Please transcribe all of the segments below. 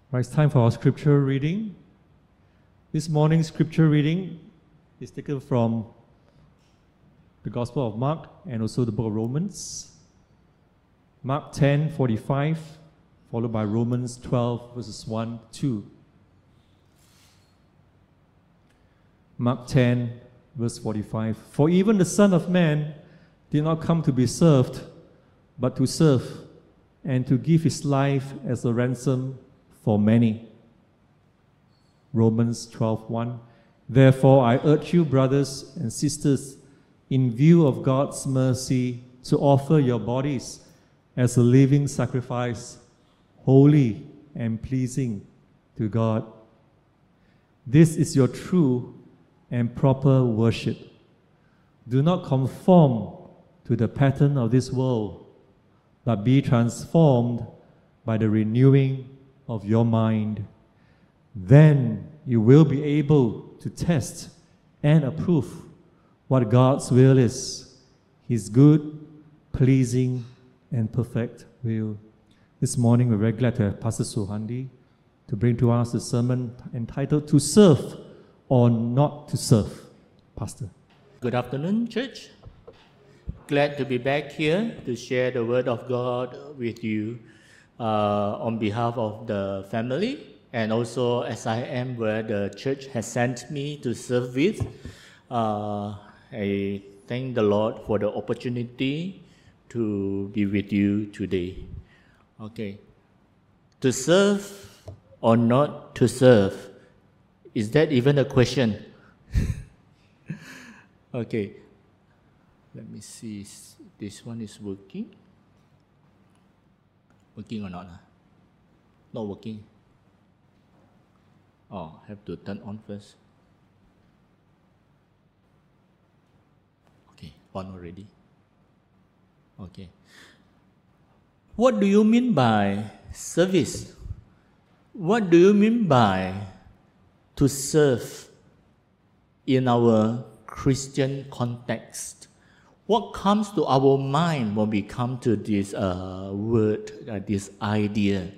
Right, it's time for our scripture reading. This morning's scripture reading is taken from the Gospel of Mark and also the book of Romans. Mark 10:45, followed by Romans 12, verses 1, 2. Mark 10, verse 45. For even the Son of Man did not come to be served, but to serve, and to give his life as a ransom for many. Romans 12:1. Therefore, I urge you, brothers and sisters, in view of God's mercy, to offer your bodies as a living sacrifice, holy and pleasing to God. This is your true and proper worship. Do not conform to the pattern of this world, but be transformed by the renewing of your mind. Then you will be able to test and approve what God's will is, His good, pleasing, and perfect will. This morning we're very glad to have Pastor Suhandi to bring to us a sermon entitled To Serve or Not to Serve. Pastor. Good afternoon, church. Glad to be back here to share the word of God with you on behalf of the family, and also as I am where the church has sent me to serve with. I thank the Lord for the opportunity to be with you today. Okay. To serve or not to serve? Is that even a question? Okay. Let me see. This one is working. Working or not? Not working. Oh, have to turn on first. Okay, on already. Okay. What do you mean by service? What do you mean by to serve in our Christian context? What comes to our mind when we come to this word, this idea?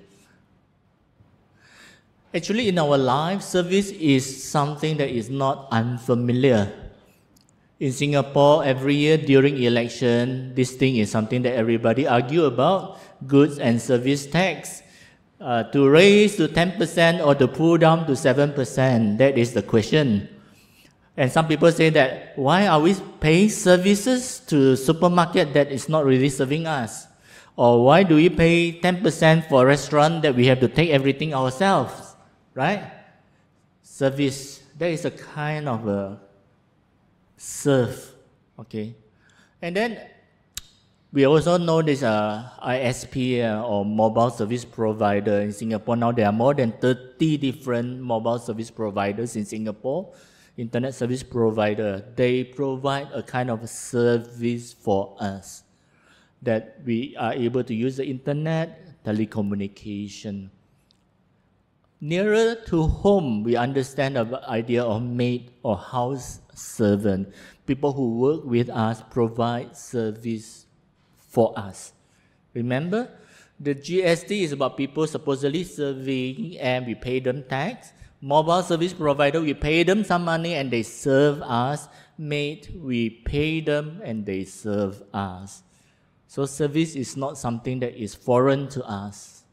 Actually, in our life, service is something that is not unfamiliar. In Singapore, every year during election, this thing is something that everybody argue about, goods and service tax. To raise to 10% or to pull down to 7%, that is the question. And some people say that, why are we paying services to supermarket that is not really serving us? Or why do we pay 10% for a restaurant that we have to take everything ourselves? Right? Service, that is a kind of a serve. Okay? And then, we also know this ISP or mobile service provider in Singapore. Now there are more than 30 different mobile service providers in Singapore. Internet service provider, they provide a kind of service for us that we are able to use the internet, telecommunication. Nearer to home, we understand the idea of maid or house servant. People who work with us provide service for us. Remember, the GST is about people supposedly serving and we pay them tax. Mobile service provider, we pay them some money and they serve us. Maid, we pay them and they serve us. So service is not something that is foreign to us.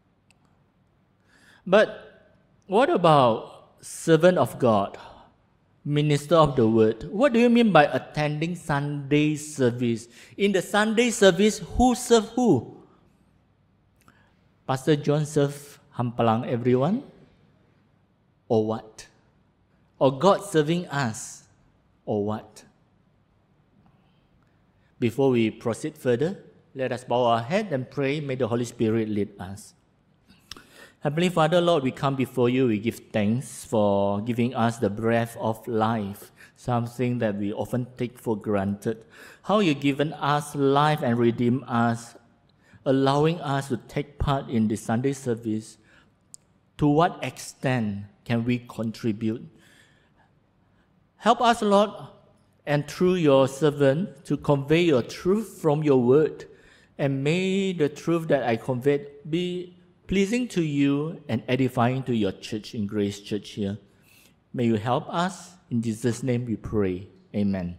But what about servant of God, minister of the word? What do you mean by attending Sunday service? In the Sunday service, who serve who? Pastor John serve Hampalang everyone? Or what? Or God serving us? Or what? Before we proceed further, let us bow our head and pray. May the Holy Spirit lead us. Heavenly Father, Lord, we come before you. We give thanks for giving us the breath of life, something that we often take for granted. How you've given us life and redeemed us, allowing us to take part in the Sunday service. To what extent can we contribute? Help us, Lord, and through your servant to convey your truth from your word. And may the truth that I convey be pleasing to you and edifying to your church in Grace Church here. May you help us. In Jesus' name we pray. Amen.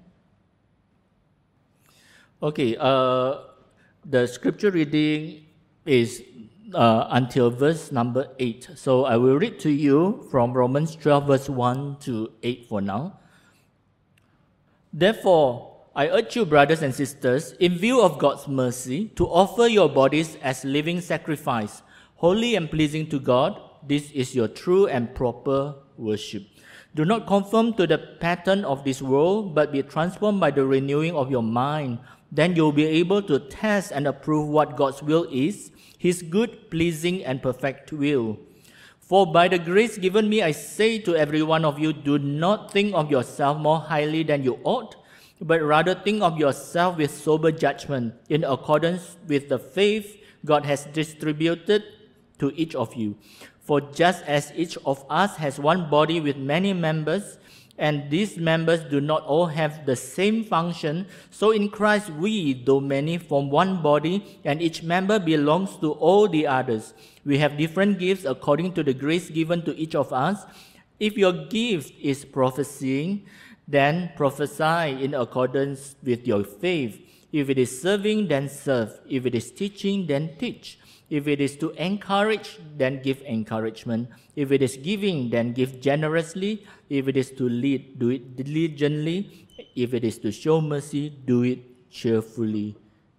Okay, the scripture reading is until verse number 8. So I will read to you from Romans 12, verse 1 to 8 for now. Therefore, I urge you, brothers and sisters, in view of God's mercy, to offer your bodies as living sacrifice, holy and pleasing to God. This is your true and proper worship. Do not conform to the pattern of this world, but be transformed by the renewing of your mind. Then you'll be able to test and approve what God's will is, His good, pleasing, and perfect will. For by the grace given me, I say to every one of you, do not think of yourself more highly than you ought, but rather think of yourself with sober judgment, in accordance with the faith God has distributed to each of you. For just as each of us has one body with many members, and these members do not all have the same function, so in Christ we, though many, form one body, and each member belongs to all the others. We have different gifts according to the grace given to each of us. If your gift is prophesying, then prophesy in accordance with your faith. If it is serving, then serve. If it is teaching, then teach. If it is to encourage, then give encouragement. If it is giving, then give generously. If it is to lead, do it diligently. If it is to show mercy, do it cheerfully.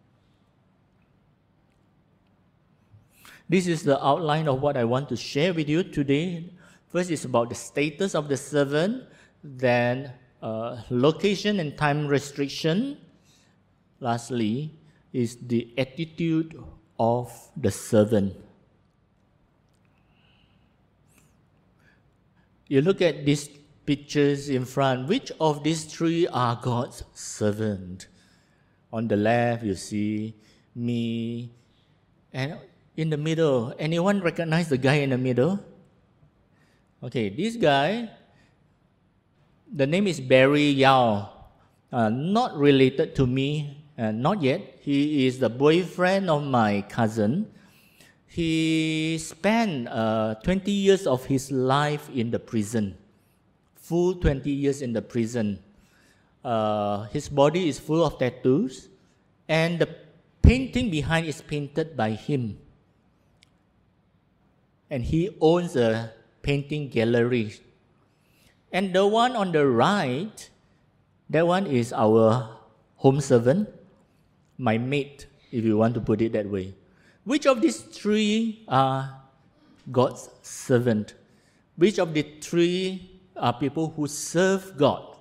This is the outline of what I want to share with you today. First is about the status of the servant, then location and time restriction. Lastly, is the attitude of the servant. You look at these pictures in front. Which of these three are God's servant? On the left, you see me, and in the middle, anyone recognize the guy in the middle? Okay, this guy, the name is Barry Yao. Not related to me, not yet. He is the boyfriend of my cousin. He spent 20 years of his life in the prison, full 20 years in the prison. His body is full of tattoos, and the painting behind is painted by him. And he owns a painting gallery. And the one on the right, that one is our home servant, my mate, if you want to put it that way. Which of these three are God's servant? Which of the three are people who serve God?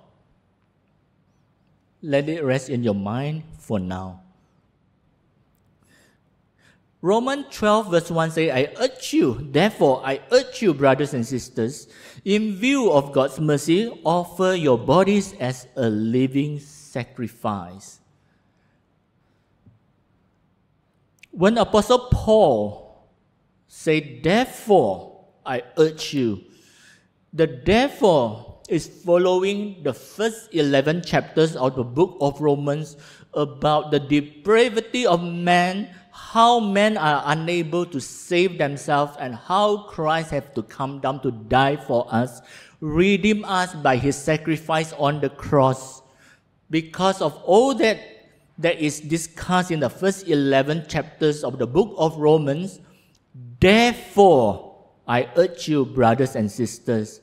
Let it rest in your mind for now. Romans 12 verse 1 says, Therefore I urge you, brothers and sisters, in view of God's mercy, offer your bodies as a living sacrifice. When Apostle Paul said, Therefore I urge you, the therefore is following the first 11 chapters of the book of Romans about the depravity of man, how men are unable to save themselves, and how Christ has to come down to die for us, redeem us by His sacrifice on the cross. Because of all that is discussed in the first 11 chapters of the book of Romans, therefore I urge you, brothers and sisters.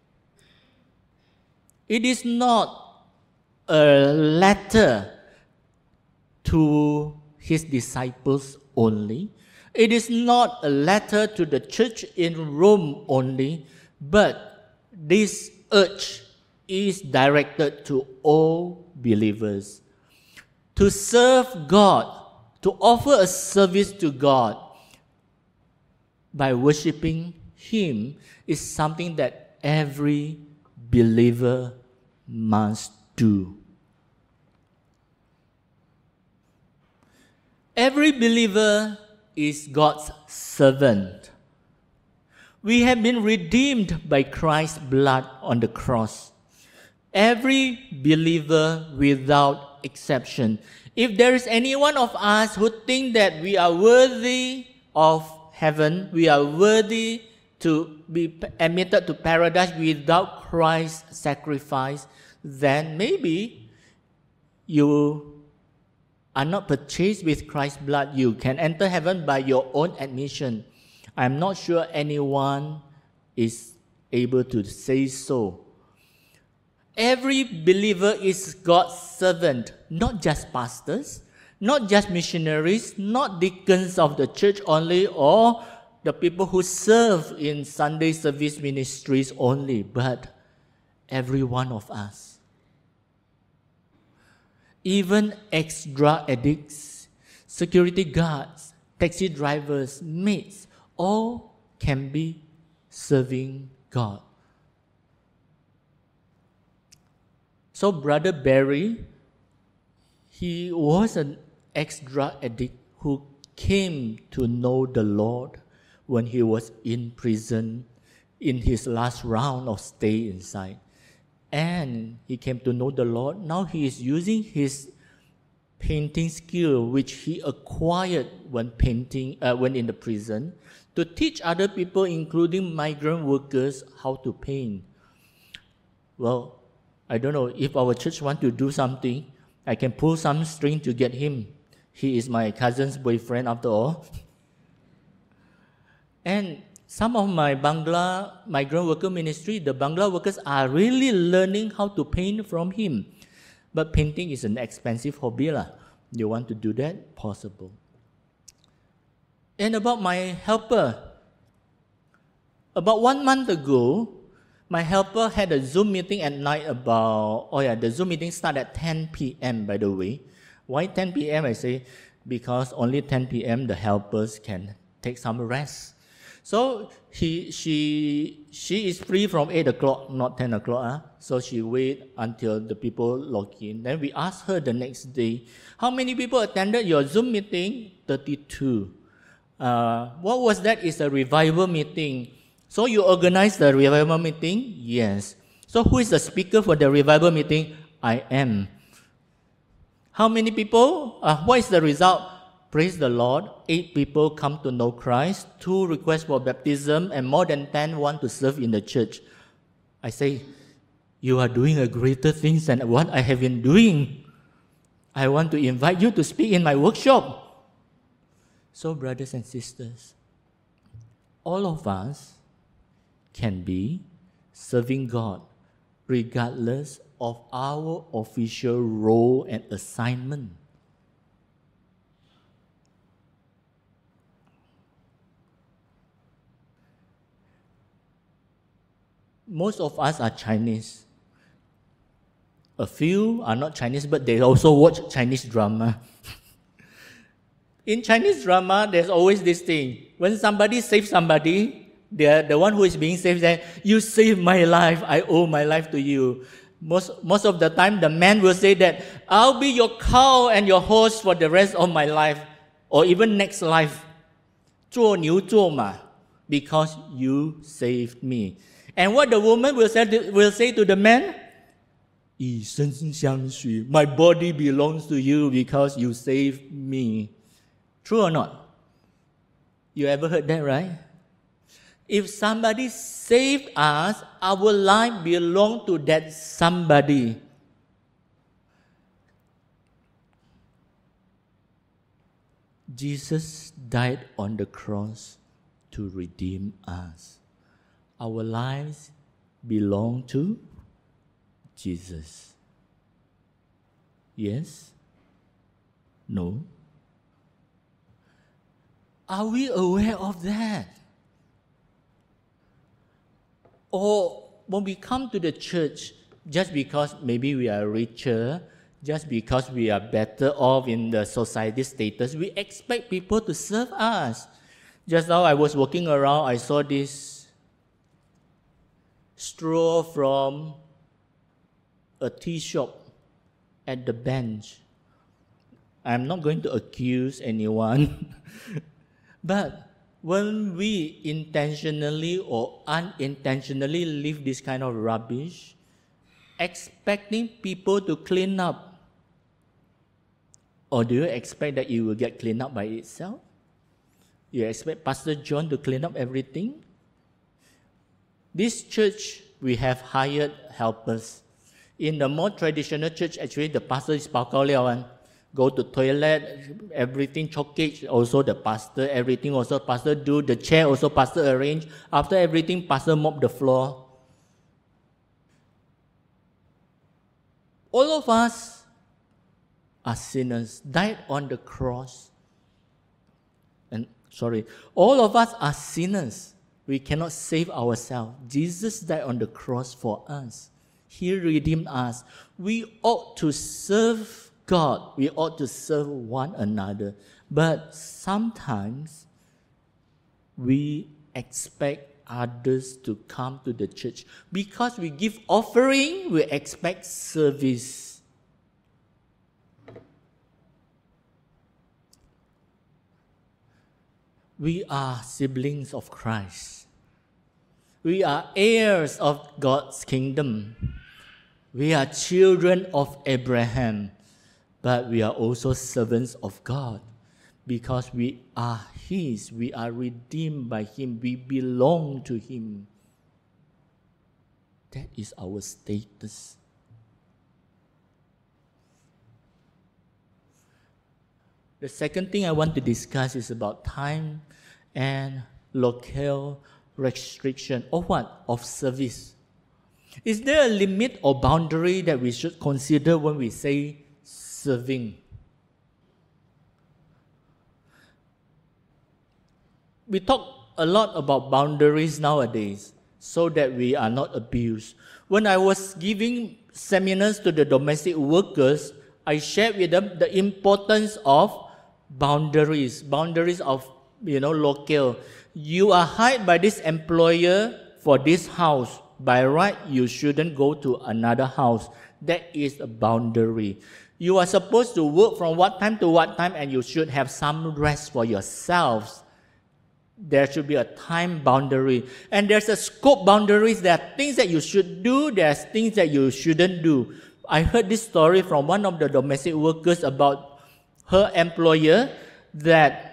It is not a letter to His disciples only. It is not a letter to the church in Rome only, but this urge is directed to all believers. To serve God, to offer a service to God by worshiping Him is something that every believer must do. Every believer is God's servant. We have been redeemed by Christ's blood on the cross. Every believer without exception. If there is any one of us who think that we are worthy of heaven, we are worthy to be admitted to paradise without Christ's sacrifice, then maybe you are not purchased with Christ's blood. You can enter heaven by your own admission. I'm not sure anyone is able to say so. Every believer is God's servant, not just pastors, not just missionaries, not deacons of the church only, or the people who serve in Sunday service ministries only, but every one of us. Even extra addicts, security guards, taxi drivers, maids, all can be serving God. So Brother Barry, he was an ex-drug addict who came to know the Lord when he was in prison in his last round of stay inside. And he came to know the Lord. Now he is using his painting skill, which he acquired when in the prison, to teach other people, including migrant workers, how to paint. Well, I don't know, if our church want to do something, I can pull some string to get him. He is my cousin's boyfriend after all. And some of my Bangla migrant worker ministry, the Bangla workers are really learning how to paint from him. But painting is an expensive hobby. You want to do that? Possible. And about my helper, about 1 month ago, my helper had a Zoom meeting at night the Zoom meeting started at 10 p.m. by the way. Why 10 p.m.? I say, because only 10 p.m. the helpers can take some rest. So she is free from 8 o'clock, not 10 o'clock. So she wait until the people log in. Then we asked her the next day, how many people attended your Zoom meeting? 32. What was that? It's a revival meeting. So you organize the revival meeting? Yes. So who is the speaker for the revival meeting? I am. How many people? What is the result? Praise the Lord. 8 people come to know Christ, 2 request for baptism, and more than 10 want to serve in the church. I say, you are doing a greater things than what I have been doing. I want to invite you to speak in my workshop. So brothers and sisters, all of us can be serving God regardless of our official role and assignment. Most of us are Chinese. A few are not Chinese, but they also watch Chinese drama. In Chinese drama, there's always this thing. When somebody saves somebody, the one who is being saved says, you saved my life, I owe my life to you. Most of the time, the man will say that, I'll be your cow and your horse for the rest of my life, or even next life. 做牛做马, because you saved me. And what the woman will say to the man? 以身相许, my body belongs to you because you saved me. True or not? You ever heard that, right? If somebody saved us, our life belongs to that somebody. Jesus died on the cross to redeem us. Our lives belong to Jesus. Yes? No? Are we aware of that? Or when we come to the church, just because maybe we are richer, just because we are better off in the society status, we expect people to serve us. Just now I was walking around, I saw this straw from a tea shop at the bench. I'm not going to accuse anyone, but when we intentionally or unintentionally leave this kind of rubbish, expecting people to clean up, or do you expect that it will get cleaned up by itself? You expect Pastor John to clean up everything? This church, we have hired helpers. In the more traditional church, actually, the pastor is bao kao liao one. Go to toilet, everything chokage, also the pastor, everything also pastor do. The chair also pastor arrange. After everything, pastor mop the floor. All of us are sinners, died on the cross. All of us are sinners. We cannot save ourselves. Jesus died on the cross for us. He redeemed us. We ought to serve God. We ought to serve one another. But sometimes we expect others to come to the church. Because we give offering, we expect service. We are siblings of Christ. We are heirs of God's kingdom. We are children of Abraham. But we are also servants of God. Because we are His. We are redeemed by Him. We belong to Him. That is our status. The second thing I want to discuss is about time and local restriction. Of what? Of service. Is there a limit or boundary that we should consider when we say serving? We talk a lot about boundaries nowadays so that we are not abused. When I was giving seminars to the domestic workers, I shared with them the importance of boundaries of, local. You are hired by this employer for this house. By right, you shouldn't go to another house. That is a boundary. You are supposed to work from what time to what time, and you should have some rest for yourselves. There should be a time boundary. And there's a scope boundaries. There are things that you should do. There's things that you shouldn't do. I heard this story from one of the domestic workers about her employer that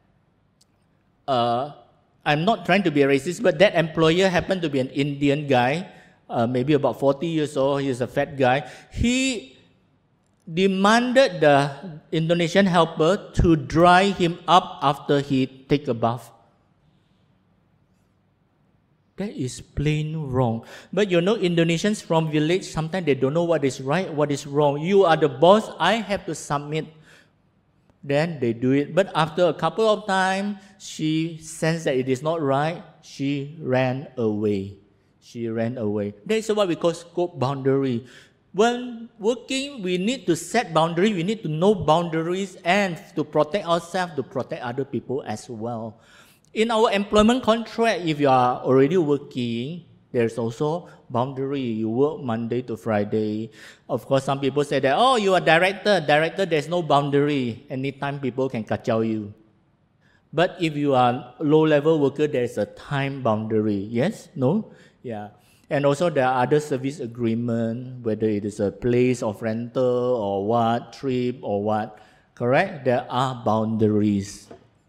I'm not trying to be racist, but that employer happened to be an Indian guy, maybe about 40 years old. He's a fat guy. He demanded the Indonesian helper to dry him up after he take a bath. That is plain wrong. But Indonesians from village, sometimes they don't know what is right, what is wrong. You are the boss, I have to submit. Then they do it. But after a couple of times, she sensed that it is not right. She ran away. That is what we call scope boundary. When working, we need to set boundaries. We need to know boundaries and to protect ourselves, to protect other people as well. In our employment contract, if you are already working, there's also boundary. You work Monday to Friday. Of course, some people say that, oh, you are director. Director, there's no boundary. Anytime people can kacau you. But if you are low-level worker, there's a time boundary. Yes? No? Yeah. And also there are other service agreement, whether it is a place of rental or what, trip or what. Correct? There are boundaries.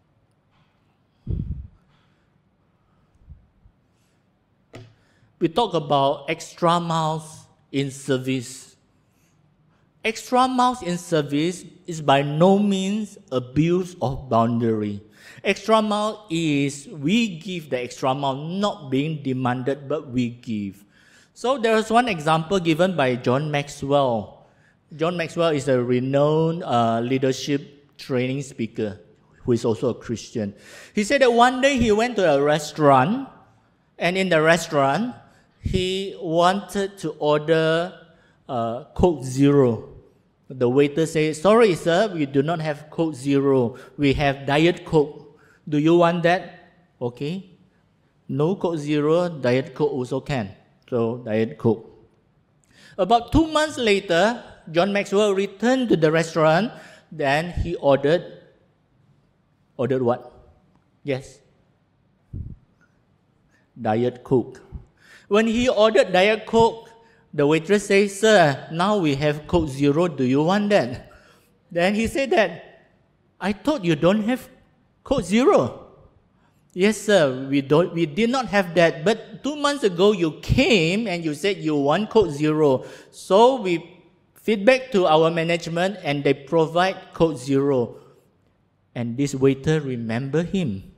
We talk about extra miles in service. Extra miles in service is by no means abuse of boundary. Extra mile is we give the extra mile, not being demanded, but we give. So there is one example given by John Maxwell. John Maxwell is a renowned leadership training speaker who is also a Christian. He said that one day he went to a restaurant, and in the restaurant, he wanted to order Coke Zero. The waiter said, sorry sir, we do not have Coke Zero. We have Diet Coke. Do you want that? Okay. No Coke Zero, Diet Coke also can. So Diet Coke. About 2 months later, John Maxwell returned to the restaurant. Then he ordered what? Yes. Diet Coke. When he ordered Diet Coke, the waitress says, sir, now we have Coke Zero, do you want that? Then he said that, I thought you don't have Coke Zero. Yes, sir, we did not have that. But 2 months ago, you came and you said you want Coke Zero. So we feedback to our management and they provide Coke Zero. And this waiter remember him.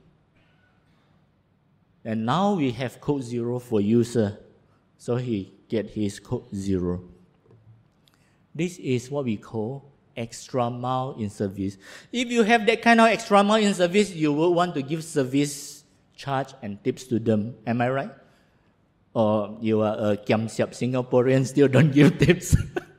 And now we have Coke Zero for you, sir. So he get his Coke Zero. This is what we call extra mile in service. If you have that kind of extra mile in service, you will want to give service charge and tips to them. Am I right? Or you are a kiam siap Singaporean, still don't give tips.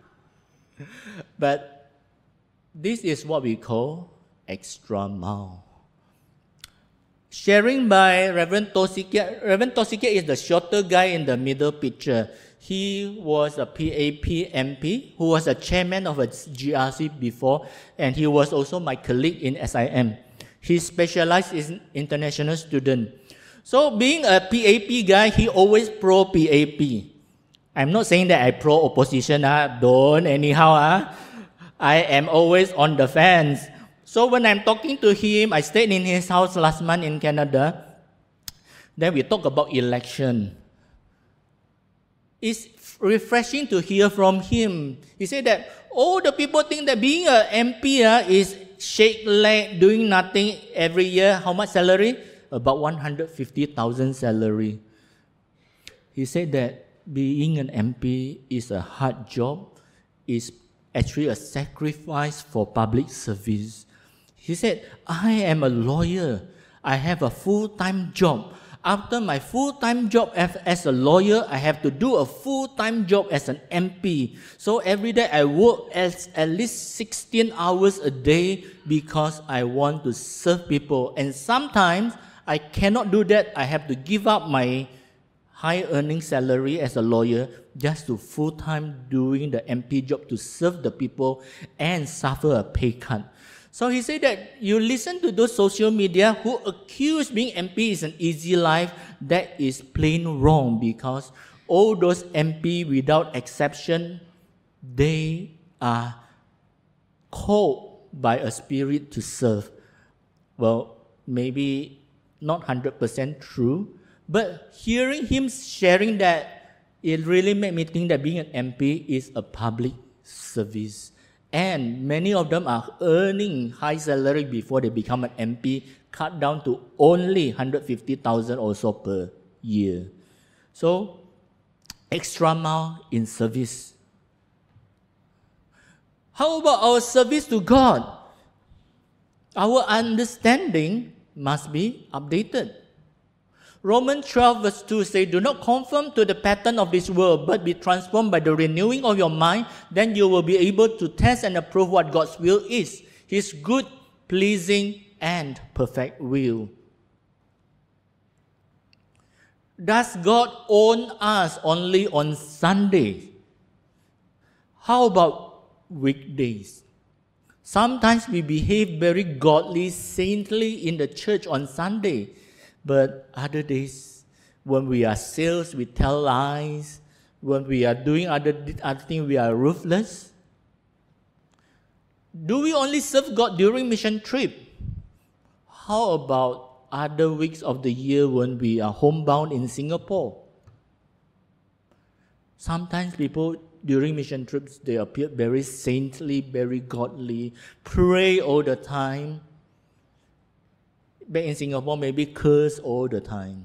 But this is what we call extra mile. Sharing by Reverend Tosike. Reverend Tosike is the shorter guy in the middle picture. He was a PAP MP who was a chairman of a GRC before, and he was also my colleague in SIM. He specialized in international student. So being a PAP guy, he always pro PAP. I'm not saying that I pro opposition, don't anyhow. I am always on the fence. So when I'm talking to him, I stayed in his house last month in Canada. Then we talk about election. It's refreshing to hear from him. He said that all the people think that being an MP is shake leg, doing nothing every year. How much salary? About 150,000 salary. He said that being an MP is a hard job, is actually a sacrifice for public service. He said, I am a lawyer. I have a full-time job. After my full-time job as a lawyer, I have to do a full-time job as an MP. So every day I work at least 16 hours a day because I want to serve people. And sometimes I cannot do that. I have to give up my high-earning salary as a lawyer just to full-time doing the MP job to serve the people and suffer a pay cut. So he said that you listen to those social media who accuse being MP is an easy life. That is plain wrong, because all those MP without exception, they are called by a spirit to serve. Well, maybe not 100% true, but hearing him sharing that, it really made me think that being an MP is a public service. And many of them are earning high salary before they become an MP, cut down to only 150,000 or so per year. So, extra mile in service. How about our service to God? Our understanding must be updated. Romans 12 verse 2 says, do not conform to the pattern of this world, but be transformed by the renewing of your mind. Then you will be able to test and approve what God's will is, His good, pleasing, and perfect will. Does God own us only on Sunday? How about weekdays? Sometimes we behave very godly, saintly in the church on Sunday. But other days, when we are sales, we tell lies. When we are doing other things, we are ruthless. Do we only serve God during mission trip? How about other weeks of the year when we are homebound in Singapore? Sometimes people during mission trips, they appear very saintly, very godly, pray all the time. Back in Singapore, maybe curse all the time.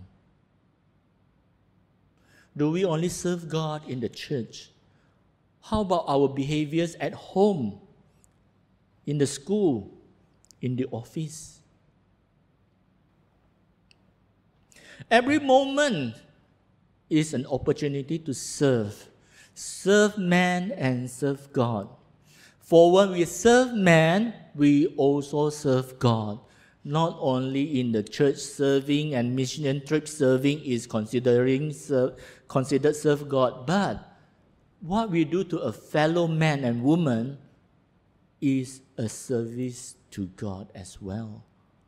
Do we only serve God in the church? How about our behaviors at home, in the school, in the office? Every moment is an opportunity to serve. Serve man and serve God. For when we serve man, we also serve God. Not only in the church serving and mission trip serving is considered serve God, but what we do to a fellow man and woman is a service to God as well.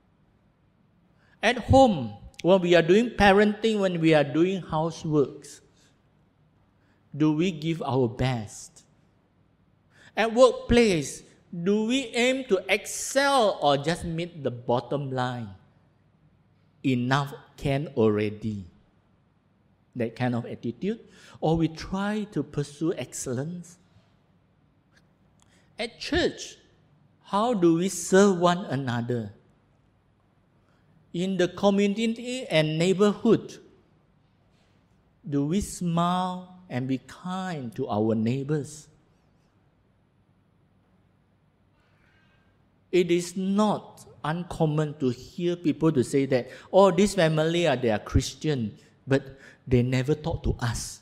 At home, when we are doing parenting, when we are doing houseworks, do we give our best? At workplace, do we aim to excel or just meet the bottom line? enough can already. That kind of attitude. Or we try to pursue excellence. At church, how do we serve one another? In the community and neighborhood, do we smile and be kind to our neighbors? It is not uncommon to hear people to say that, oh, this family, they are Christian, but they never talk to us.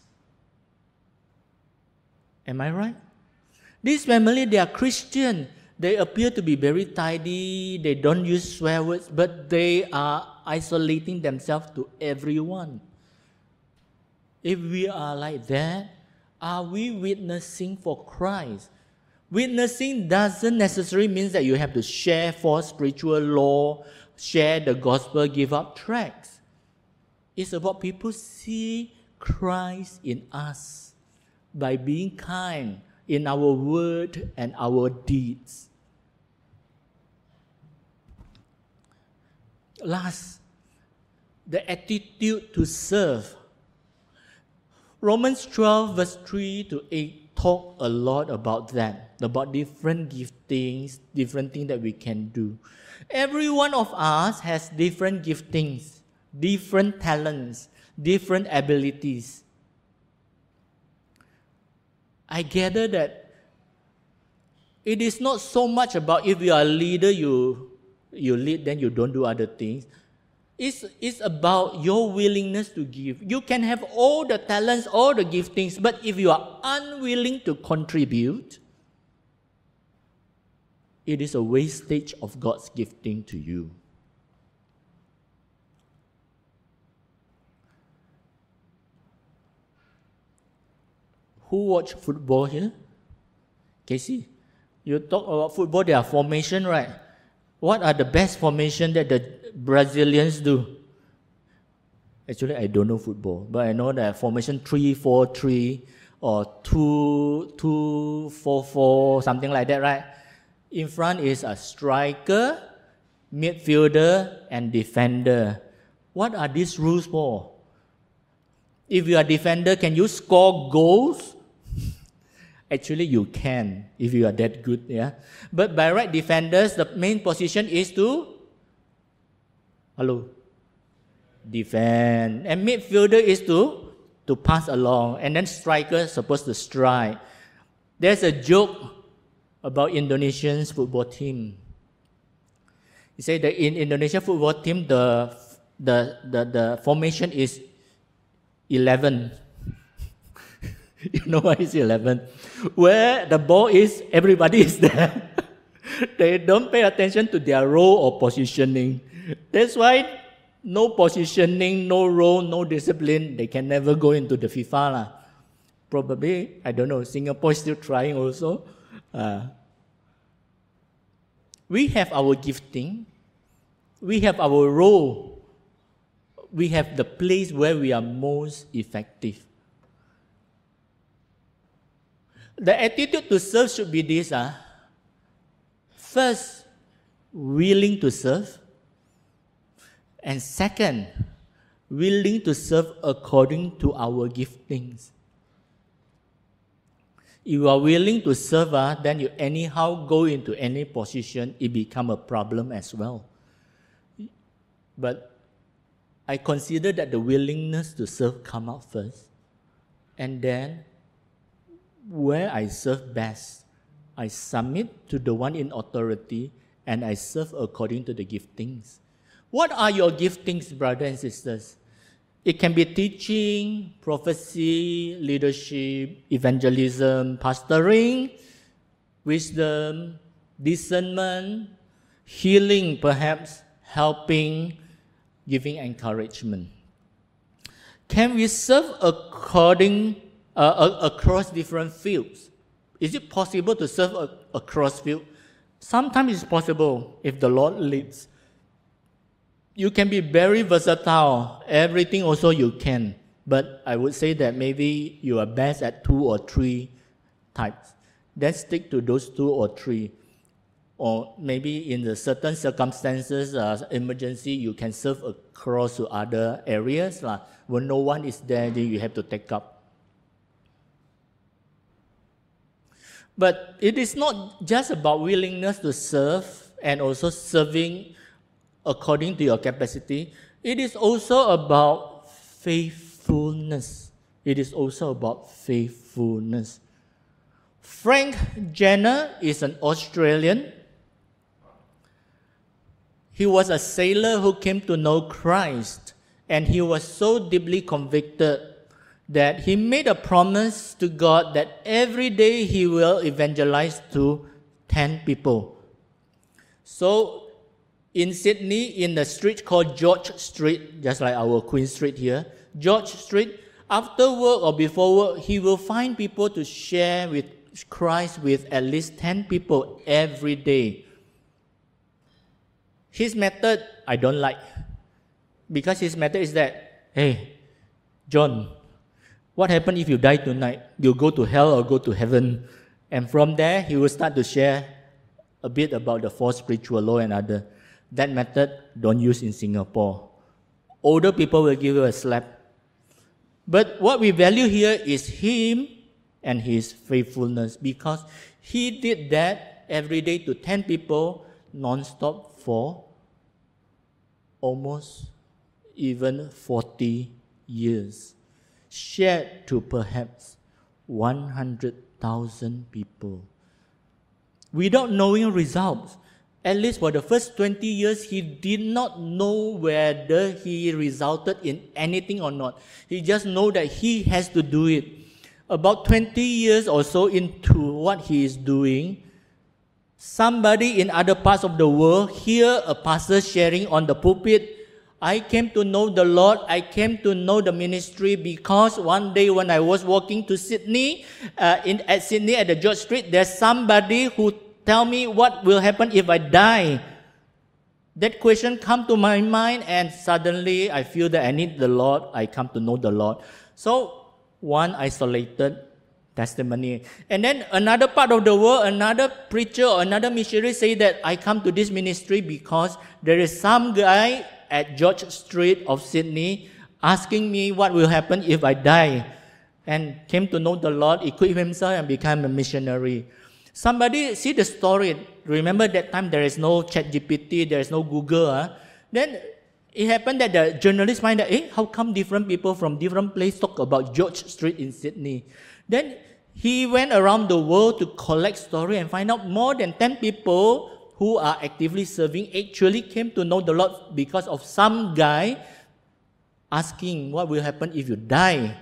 Am I right? This family, they are Christian. They appear to be very tidy. They don't use swear words, but they are isolating themselves to everyone. If we are like that, are we witnessing for Christ? Witnessing doesn't necessarily mean that you have to share false spiritual law, share the gospel, give up tracts. It's about people see Christ in us by being kind in our word and our deeds. Last, the attitude to serve. Romans 12 verse 3 to 8 talk a lot about that, about different giftings, different things that we can do. Every one of us has different giftings, different talents, different abilities. I gather that it is not so much about if you are a leader, you lead, then you don't do other things. It's about your willingness to give. You can have all the talents, all the giftings, but if you are unwilling to contribute, it is a wastage of God's gifting to you. Who watch football here? Casey, you talk about football, there are formation, right? What are the best formation that the Brazilians do? Actually, I don't know football, but I know that formation 3-4-3 or 2-2-4-4, something like that, right? In front is a striker, midfielder, and defender. What are these rules for? If you are a defender, can you score goals? Actually, you can if you are that good, yeah. But by right, defenders, the main position is to defend, and midfielder is to pass along, and then striker is supposed to strike. There's a joke about Indonesian football team. He said that in Indonesian football team, the formation is 11. You know why it's 11? Where the ball is, everybody is there. They don't pay attention to their role or positioning. That's why no positioning, no role, no discipline, they can never go into the FIFA. Probably, I don't know, Singapore is still trying also. We have our gifting. We have our role. We have the place where we are most effective. The attitude to serve should be this. First, willing to serve. And second, willing to serve according to our giftings. If you are willing to serve, then you anyhow go into any position, it becomes a problem as well. But I consider that the willingness to serve come out first. And then, where I serve best, I submit to the one in authority and I serve according to the giftings. What are your giftings, brothers and sisters? It can be teaching, prophecy, leadership, evangelism, pastoring, wisdom, discernment, healing perhaps, helping, giving encouragement. Can we serve across different fields? Is it possible to serve across fields? Sometimes it's possible if the Lord leads. You can be very versatile. Everything also you can. But I would say that maybe you are best at 2 or 3 types. Then stick to those 2 or 3. or maybe in the certain circumstances, emergency, you can serve across to other areas. When no one is there, then you have to take up. But it is not just about willingness to serve and also serving according to your capacity. It is also about faithfulness. It is also about faithfulness. Frank Jenner is an Australian. He was a sailor who came to know Christ, and he was so deeply convicted that he made a promise to God that every day he will evangelize to 10 people. So in Sydney, in the street called George Street, just like our Queen Street here, George Street, after work or before work, he will find people to share with Christ with at least 10 people every day. His method, I don't like. Because his method is that, hey, John, what happens if you die tonight? You go to hell or go to heaven? And from there, he will start to share a bit about the four spiritual law and other. That method, don't use in Singapore. Older people will give you a slap. But what we value here is him and his faithfulness, because he did that every day to 10 people non-stop for almost even 40 years, shared to perhaps 100,000 people. Without knowing results, at least for the first 20 years, he did not know whether he resulted in anything or not. He just know that he has to do it. About 20 years or so into what he is doing, somebody in other parts of the world hear a pastor sharing on the pulpit, I came to know the Lord, I came to know the ministry because one day when I was walking to Sydney, at Sydney at the George Street, there's somebody who tell me what will happen if I die. That question come to my mind, and suddenly I feel that I need the Lord, I come to know the Lord. So one isolated testimony. And then another part of the world, another preacher or another missionary say that I come to this ministry because there is some guy at George Street of Sydney asking me what will happen if I die, and came to know the Lord, equipped himself and became a missionary. Somebody see the story. Remember that time there is no ChatGPT, there is no Google. Then it happened that the journalist find out, how come different people from different places talk about George Street in Sydney? Then he went around the world to collect story and find out more than 10 people who are actively serving actually came to know the Lord because of some guy asking what will happen if you die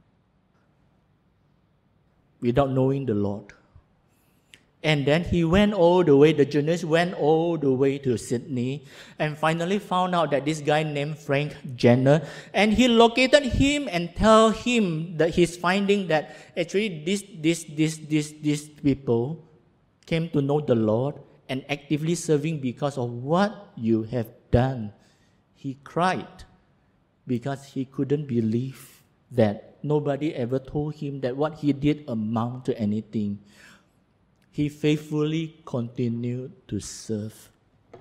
without knowing the Lord. And then he went all the way, the journalist went all the way to Sydney and finally found out that this guy named Frank Jenner, and he located him and tell him that he's finding that actually these people came to know the Lord and actively serving because of what you have done. He cried because he couldn't believe that nobody ever told him that what he did amount to anything. He faithfully continued to serve.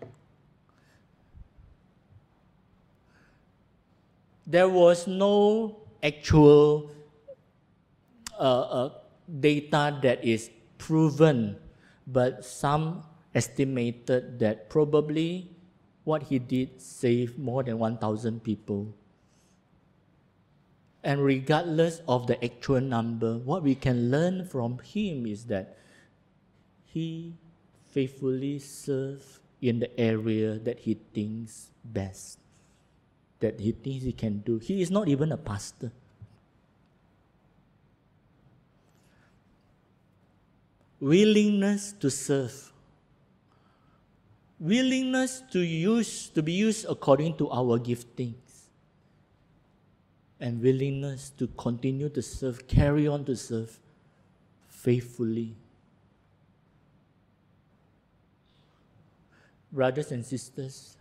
There was no actual data that is proven, but some estimated that probably what he did saved more than 1,000 people. And regardless of the actual number, what we can learn from him is that he faithfully served in the area that he thinks best, that he thinks he can do. He is not even a pastor. Willingness to serve. Willingness to be used according to our giftings. And willingness to continue to serve, carry on to serve faithfully. Brothers and sisters,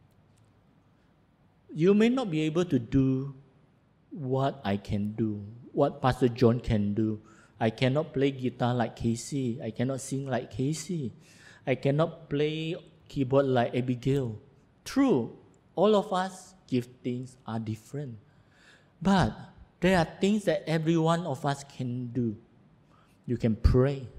you may not be able to do what I can do, what Pastor John can do. I cannot play guitar like Casey. I cannot sing like Casey. I cannot play keyboard like Abigail. True, all of us giftings are different. But there are things that every one of us can do. You can pray.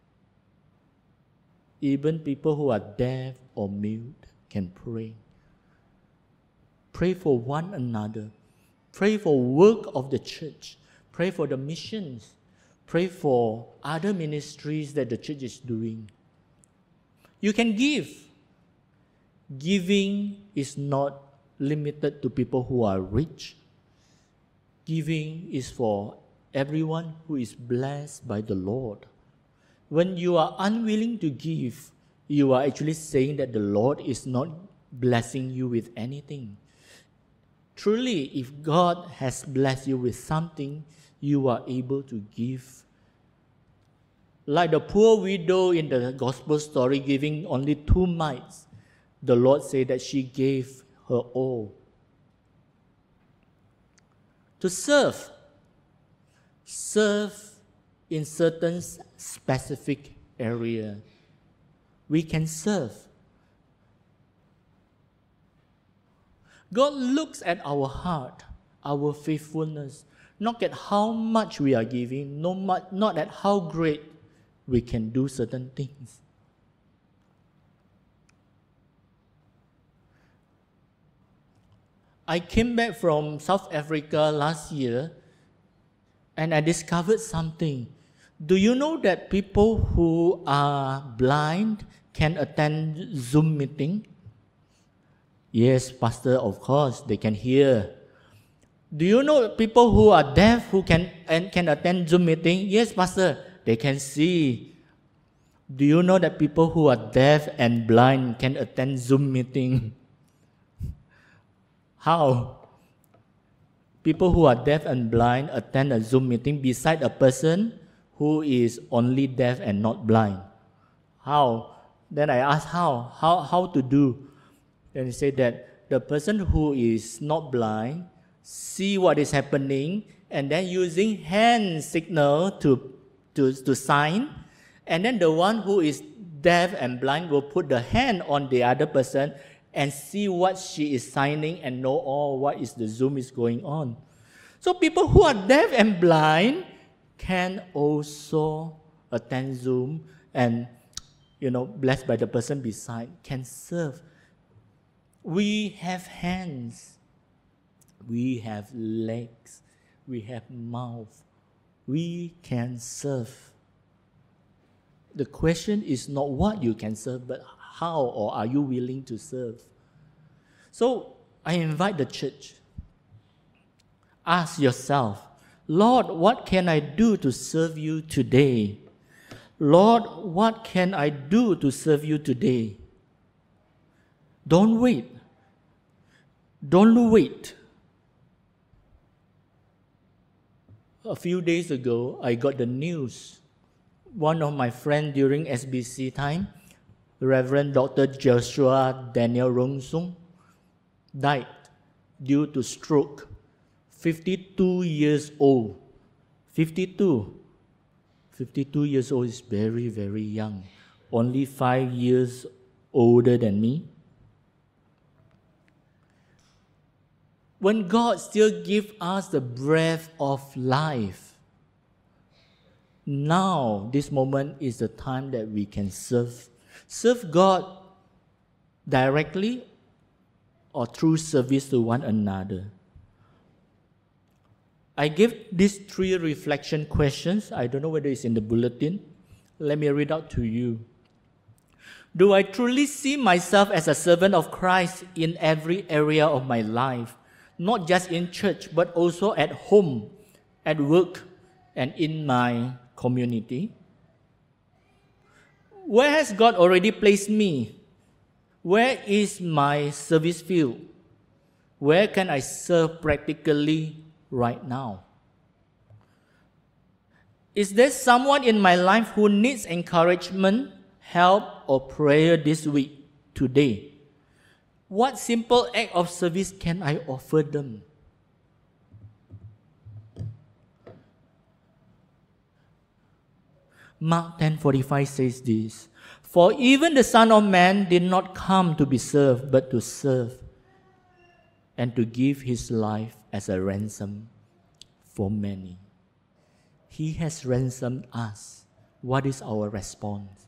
Even people who are deaf or mute can pray. Pray for one another. Pray for work of the church. Pray for the missions. Pray for other ministries that the church is doing. You can give. Giving is not limited to people who are rich. Giving is for everyone who is blessed by the Lord. When you are unwilling to give, you are actually saying that the Lord is not blessing you with anything. Truly, if God has blessed you with something, you are able to give. Like the poor widow in the gospel story giving only 2 mites, the Lord said that she gave her all. To serve. Serve in certain specific area. We can serve. God looks at our heart, our faithfulness, not at how much we are giving, not at how great we can do certain things. I came back from South Africa last year and I discovered something. Do you know that people who are blind can attend Zoom meeting? Yes, Pastor, of course, they can hear. Do you know people who are deaf who can attend Zoom meeting? Yes, Pastor, they can see. Do you know that people who are deaf and blind can attend Zoom meeting? How? People who are deaf and blind attend a Zoom meeting beside a person who is only deaf and not blind. How? Then I asked how to do. Then he said that the person who is not blind see what is happening and then using hand signal to sign, and then the one who is deaf and blind will put the hand on the other person and see what she is signing and know all what is the Zoom is going on. So people who are deaf and blind can also attend Zoom and, blessed by the person beside, can serve. We have hands, we have legs, we have mouth, we can serve. The question is not what you can serve, but how or are you willing to serve? So I invite the church. Ask yourself, Lord, what can I do to serve you today? Lord, what can I do to serve you today? Don't wait. Don't wait. A few days ago, I got the news. One of my friends during SBC time, Reverend Dr. Joshua Daniel Rongsung, died due to stroke. 52 years old. 52 years old is very, very young. Only 5 years older than me. When God still gives us the breath of life, now, this moment is the time that we can serve. Serve God directly or through service to one another. I gave these 3 reflection questions. I don't know whether it's in the bulletin. Let me read out to you. Do I truly see myself as a servant of Christ in every area of my life? Not just in church, but also at home, at work, and in my community? Where has God already placed me? Where is my service field? Where can I serve practically right now? Is there someone in my life who needs encouragement, help, or prayer this week, today? What simple act of service can I offer them? Mark 10:45 says this, "For even the Son of Man did not come to be served, but to serve, and to give his life as a ransom for many." He has ransomed us. What is our response?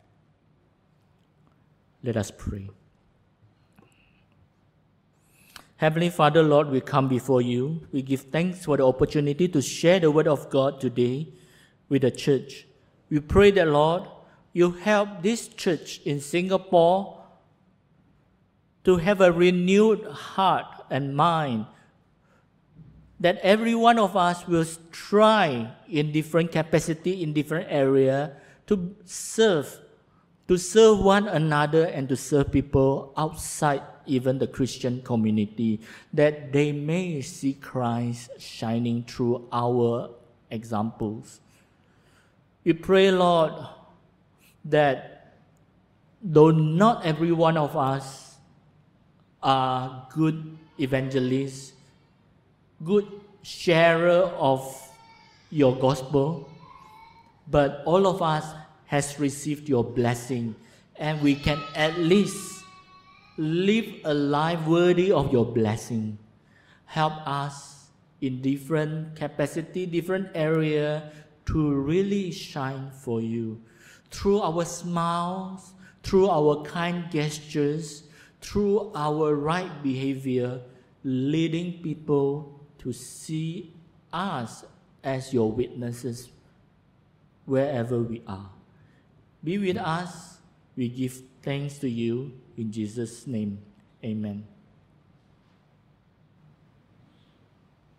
Let us pray. Heavenly Father, Lord, we come before you. We give thanks for the opportunity to share the word of God today with the church. We pray that, Lord, you help this church in Singapore to have a renewed heart and mind, that every one of us will try in different capacity, in different area, to serve one another and to serve people outside even the Christian community, that they may see Christ shining through our examples. We pray, Lord, that though not every one of us are good evangelists, good sharer of your gospel, but all of us has received your blessing, and we can at least live a life worthy of your blessing. Help us in different capacity, different area, to really shine for you. Through our smiles, through our kind gestures, through our right behavior, leading people to see us as your witnesses wherever we are. Be with us. We give thanks to you in Jesus' name. Amen.